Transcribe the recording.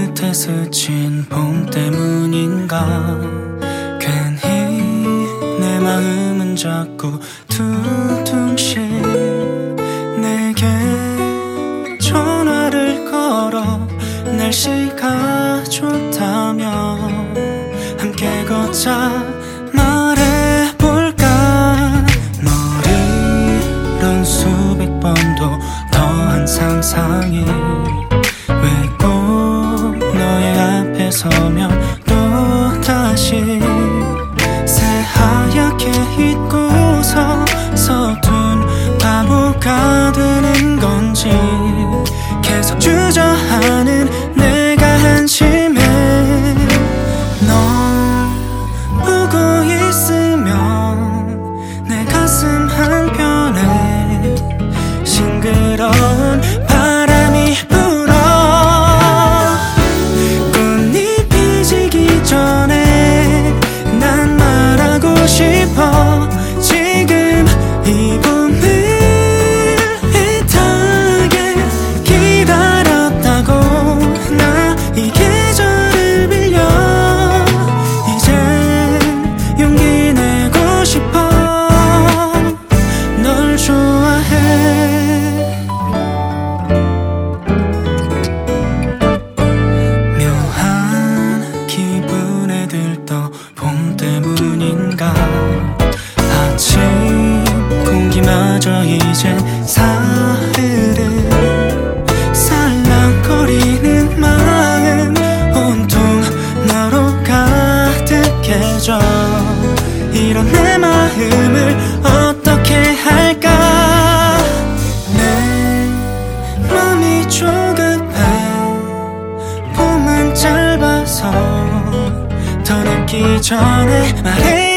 끝에 스친 봄 때문인가 괜히 내 마음은 자꾸 두둥실 내게 전화를 걸어 날씨가 좋다며 함께 걷자 말해볼까 머리론 수백 번도 더한 상상이 왜 꼭 너의 앞에 서면 또다시 새하얗게 잊고서 서툰 바보가 되는 건지 계속 주저하는 내가 한심해 널 보고 있으면 내 가슴 한편에 싱그러운 바람이 불어 꽃잎이 지기 전에 난 말하고 싶어 지금 이 봄을 애타게 기다렸다고 나 이 계절을 빌려 이젠 용기 내고 싶어 널 좋아해 묘한 기분에 들떠 봄 때문인가 아침 공기마저 이젠 사르르 살랑거리는 마음 온통 너로 가득해져 이런 내 마음을 어떻게 할까 내 맘이 조급해 봄은 짧아서 더 늦기 전에 말해